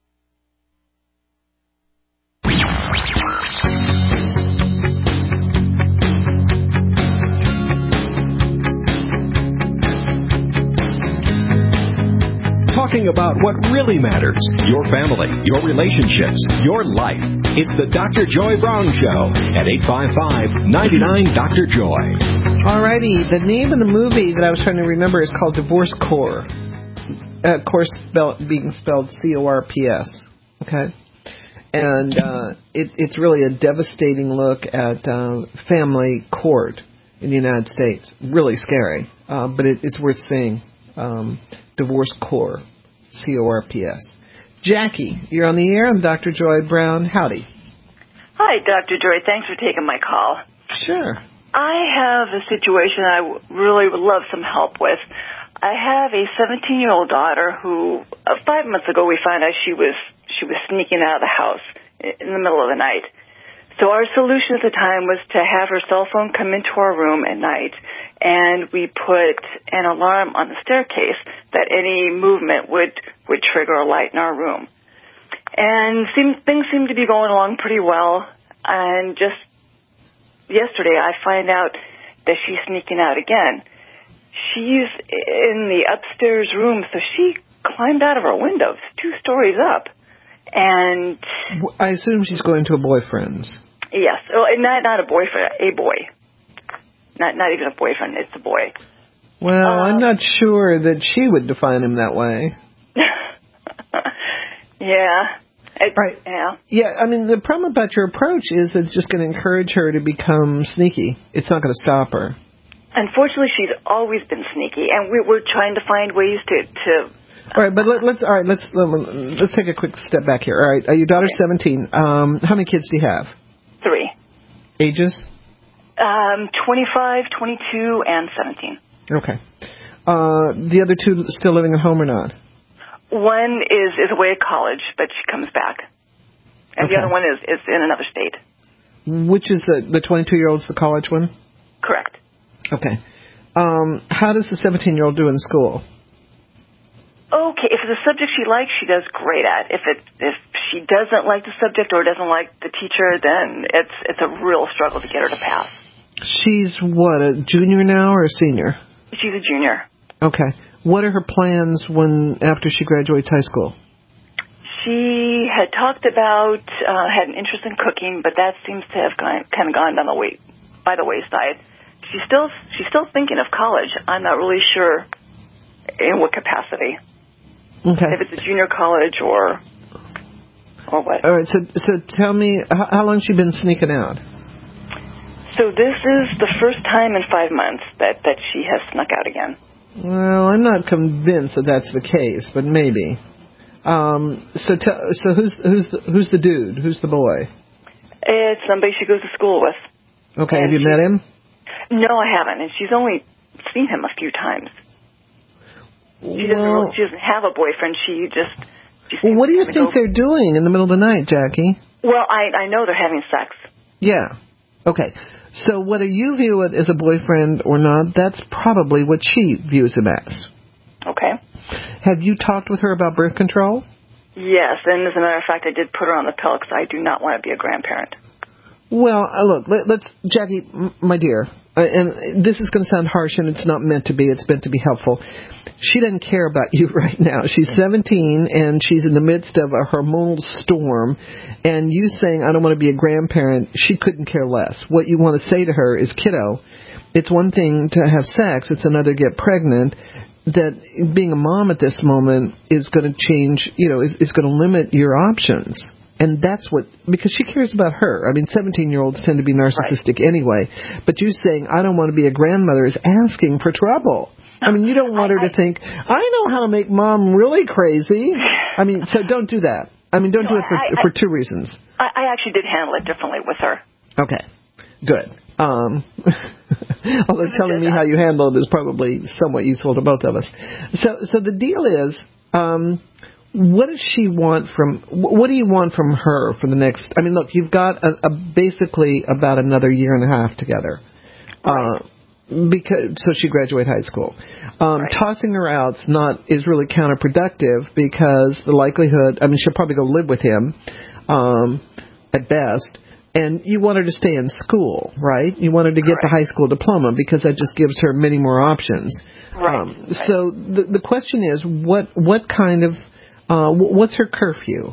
Talking about what really matters, your family, your relationships, your life. It's the Doctor Joy Brown Show at eight five five, nine nine, Doctor Joy. Alrighty, the name of the movie that I was trying to remember is called Divorce Corps. Uh, of course, spelled, being spelled C O R P S. Okay? And uh, it, it's really a devastating look at uh, family court in the United States. Really scary, uh, but it, it's worth seeing. Um, Divorce Corps, C O R P S. Jackie, you're on the air. I'm Doctor Joy Brown. Howdy. Hi, Doctor Joy. Thanks for taking my call. Sure. I have a situation I w- really would love some help with. I have a seventeen-year-old daughter who, uh, five months ago, we found out she was she was sneaking out of the house in the middle of the night. So our solution at the time was to have her cell phone come into our room at night, and we put an alarm on the staircase that any movement would, would trigger a light in our room. And seem, things seem to be going along pretty well. And just yesterday I find out that she's sneaking out again. She's in the upstairs room, so she climbed out of her window, two stories up. And I assume she's going to a boyfriend's. Yes, well, not not a boyfriend, a boy. Not not even a boyfriend, it's a boy. Well, um, I'm not sure that she would define him that way. Yeah. It, right. Yeah. Yeah, I mean, the problem about your approach is it's just going to encourage her to become sneaky. It's not going to stop her. Unfortunately, she's always been sneaky, and we, we're trying to find ways to... to all right, but let, let's all right. Let's let's take a quick step back here. All right, uh, your daughter's seventeen. Um, how many kids do you have? Three. Ages? Um, twenty-five, twenty-two, and seventeen. Okay. Uh, the other two still living at home or not? One is, is away at college, but she comes back. And okay. The other one is, is in another state. Which is the the twenty-two-year-old's the college one? Correct. Okay. Um, how does the seventeen-year-old do in school? Okay, if it's a subject she likes, she does great at. If it if she doesn't like the subject or doesn't like the teacher, then it's it's a real struggle to get her to pass. She's what, a junior now or a senior? She's a junior. Okay. What are her plans when after she graduates high school? She had talked about uh, had an interest in cooking, but that seems to have gone, kind of gone down the way by the wayside. She's still she's still thinking of college. I'm not really sure in what capacity. Okay. If it's a junior college or or what. All right. So so tell me, how, how long has she been sneaking out? So this is the first time in five months that, that she has snuck out again. Well, I'm not convinced that that's the case, but maybe. Um, so t- so who's who's the, who's the dude? Who's the boy? It's somebody she goes to school with. Okay. And have you she, met him? No, I haven't, and she's only seen him a few times. She doesn't. Well, really, she doesn't have a boyfriend. She just. She well, what do you think go, they're doing in the middle of the night, Jackie? Well, I I know they're having sex. Yeah. Okay. So whether you view it as a boyfriend or not, that's probably what she views him as. Okay. Have you talked with her about birth control? Yes, and as a matter of fact, I did put her on the pill because I do not want to be a grandparent. Well, uh, look, let, let's, Jackie, m- my dear, uh, and this is going to sound harsh, and it's not meant to be. It's meant to be helpful. She doesn't care about you right now. She's seventeen, and she's in the midst of a hormonal storm, and you saying, I don't want to be a grandparent, she couldn't care less. What you want to say to her is, kiddo, it's one thing to have sex, it's another to get pregnant, that being a mom at this moment is going to change, you know, is, is going to limit your options. And that's what, because she cares about her. I mean, seventeen-year-olds tend to be narcissistic right. anyway. But you saying, I don't want to be a grandmother is asking for trouble. I mean, you don't want her to think, I know how to make mom really crazy. I mean, so don't do that. I mean, don't no, do it for, I, for I, two reasons. I, I actually did handle it differently with her. Okay, good. Um, although telling me how you handled it is probably somewhat useful to both of us. So, so the deal is, um, what does she want from, what do you want from her for the next, I mean, look, you've got a, a basically about another year and a half together. Right. Uh, because, so she graduate high school. Um, right. Tossing her out's not, is really counterproductive because the likelihood, I mean, she'll probably go live with him, um, at best. And you want her to stay in school, right? You want her to get Correct. the high school diploma because that just gives her many more options. Right. Um, so the the question is, what what kind of uh, what's her curfew?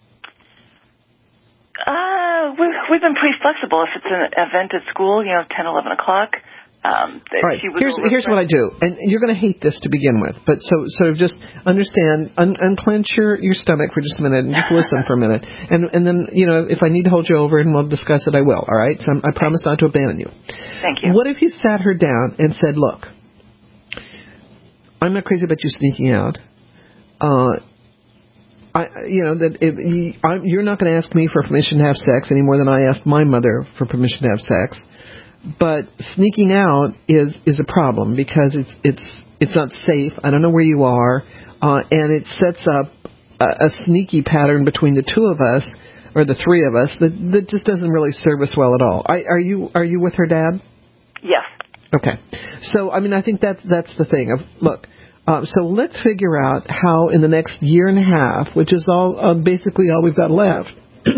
Uh, we've, we've been pretty flexible. If it's an event at school, you know, ten, eleven o'clock. Um, All right, she was here's here's what I do, and you're going to hate this to begin with, but so sort of just understand, un- unclench your, your stomach for just a minute and just listen for a minute, and and then, you know, if I need to hold you over and we'll discuss it, I will, all right? So I'm, I promise not to abandon you. Thank you. What if you sat her down and said, look, I'm not crazy about you sneaking out. Uh, I, you know, that if you, I'm, you're not going to ask me for permission to have sex any more than I asked my mother for permission to have sex. But sneaking out is, is a problem because it's it's it's not safe. I don't know where you are, uh, and it sets up a, a sneaky pattern between the two of us, or the three of us, that that just doesn't really serve us well at all. I, are you are you with her dad? Yes. Okay. So I mean, I think that's that's the thing. Of look, Uh, so let's figure out how in the next year and a half, which is all uh, basically all we've got left,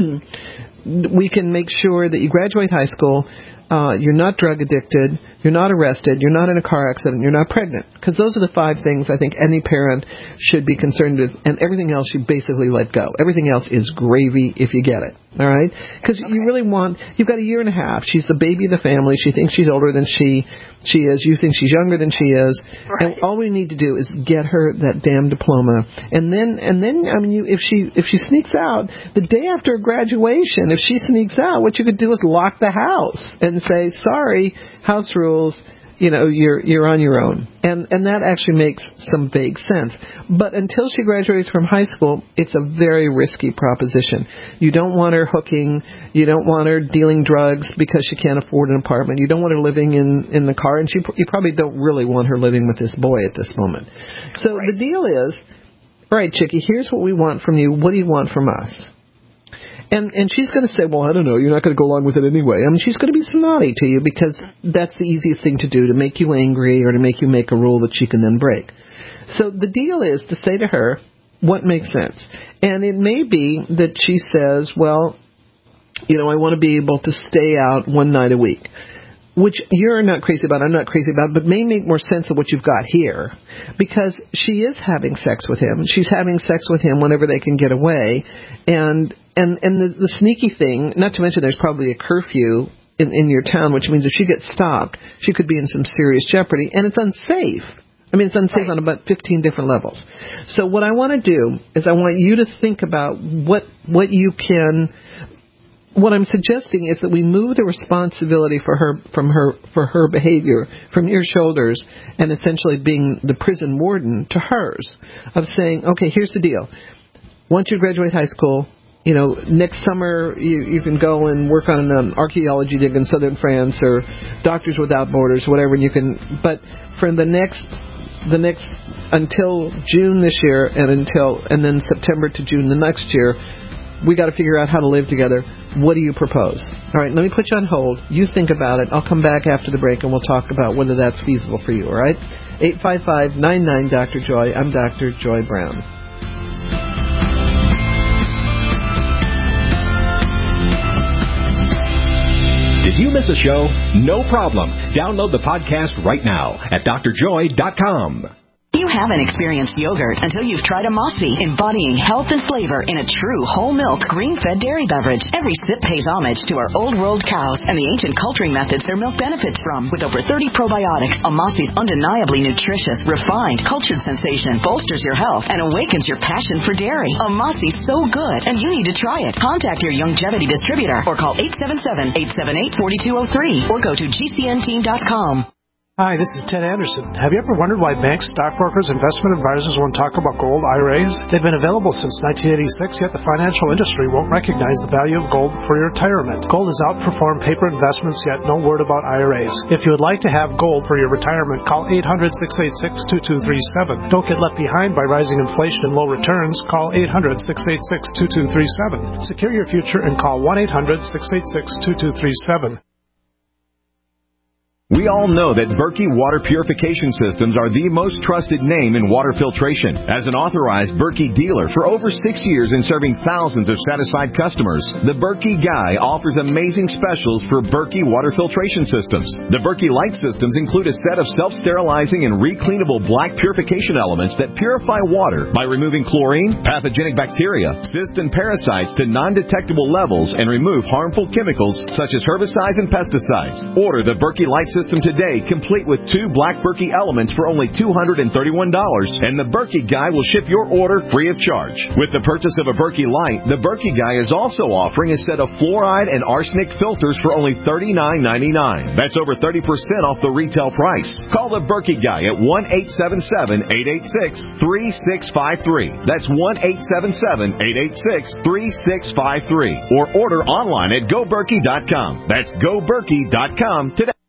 we can make sure that you graduate high school, uh, you're not drug addicted, you're not arrested, you're not in a car accident, you're not pregnant. Because those are the five things I think any parent should be concerned with, and everything else you basically let go. Everything else is gravy if you get it, all right? Because okay. you really want, you've got a year and a half. She's the baby of the family. She thinks she's older than she she is. You think she's younger than she is. Right. And all we need to do is get her that damn diploma. And then, and then I mean, you, if she if she sneaks out, the day after graduation, if she sneaks out, what you could do is lock the house and say, sorry, house rules, you know, you're you're on your own. And and that actually makes some vague sense. But until she graduates from high school, it's a very risky proposition. You don't want her hooking. You don't want her dealing drugs because she can't afford an apartment. You don't want her living in, in the car. And she, you probably don't really want her living with this boy at this moment. So right. the deal is, all right, Chickie, here's what we want from you. What do you want from us? And and she's going to say, well, I don't know, you're not going to go along with it anyway. I mean, she's going to be snotty to you because that's the easiest thing to do, to make you angry or to make you make a rule that she can then break. So the deal is to say to her what makes sense. And it may be that she says, well, you know, I want to be able to stay out one night a week, which you're not crazy about, I'm not crazy about, but may make more sense of what you've got here, because she is having sex with him. She's having sex with him whenever they can get away, and and and the, the sneaky thing, not to mention there's probably a curfew in, in your town, which means if she gets stopped, she could be in some serious jeopardy, and it's unsafe. I mean, it's unsafe on about fifteen different levels. So what I want to do is I want you to think about what what you can... What I'm suggesting is that we move the responsibility for her from her for her behavior from your shoulders and essentially being the prison warden to hers, of saying, okay, here's the deal. Once you graduate high school, you know, next summer you, you can go and work on an archaeology dig in southern France or Doctors Without Borders, whatever. And you can, but for the next the next until June this year and until and then September to June the next year, we got to figure out how to live together. What do you propose? All right, let me put you on hold. You think about it. I'll come back after the break, and we'll talk about whether that's feasible for you, all right? eight five five, nine nine, D R Joy. I'm Doctor Joy Brown. Did you miss a show? No problem. Download the podcast right now at D R joy dot com. You haven't experienced yogurt until you've tried Amasi, embodying health and flavor in a true whole milk, green-fed dairy beverage. Every sip pays homage to our old world cows and the ancient culturing methods their milk benefits from. With over thirty probiotics, Amasi's undeniably nutritious, refined, cultured sensation bolsters your health and awakens your passion for dairy. Amasi's so good, and you need to try it. Contact your Youngevity distributor or call eight seven seven, eight seven eight, four two zero three or go to G C N team dot com. Hi, this is Ted Anderson. Have you ever wondered why banks, stockbrokers, investment advisors won't talk about gold I R As? They've been available since nineteen eighty-six, yet the financial industry won't recognize the value of gold for your retirement. Gold has outperformed paper investments, yet no word about I R As. If you would like to have gold for your retirement, call eight hundred, six eight six, two two three seven. Don't get left behind by rising inflation and low returns. Call eight hundred, six eight six, two two three seven. Secure your future and call one eight hundred, six eight six, two two three seven. We all know that Berkey Water Purification Systems are the most trusted name in water filtration. As an authorized Berkey dealer for over six years and serving thousands of satisfied customers, the Berkey Guy offers amazing specials for Berkey Water Filtration Systems. The Berkey Light Systems include a set of self-sterilizing and recleanable black purification elements that purify water by removing chlorine, pathogenic bacteria, cysts, and parasites to non-detectable levels and remove harmful chemicals such as herbicides and pesticides. Order the Berkey Light System today, complete with two black Berkey elements for only two hundred thirty-one dollars, and the Berkey Guy will ship your order free of charge. With the purchase of a Berkey Light, the Berkey Guy is also offering a set of fluoride and arsenic filters for only thirty-nine ninety-nine. That's over thirty percent off the retail price. Call the Berkey Guy at one eight seven seven, eight eight six, three six five three. That's one eight seven seven, eight eight six, three six five three. Or order online at go berkey dot com. That's go berkey dot com today.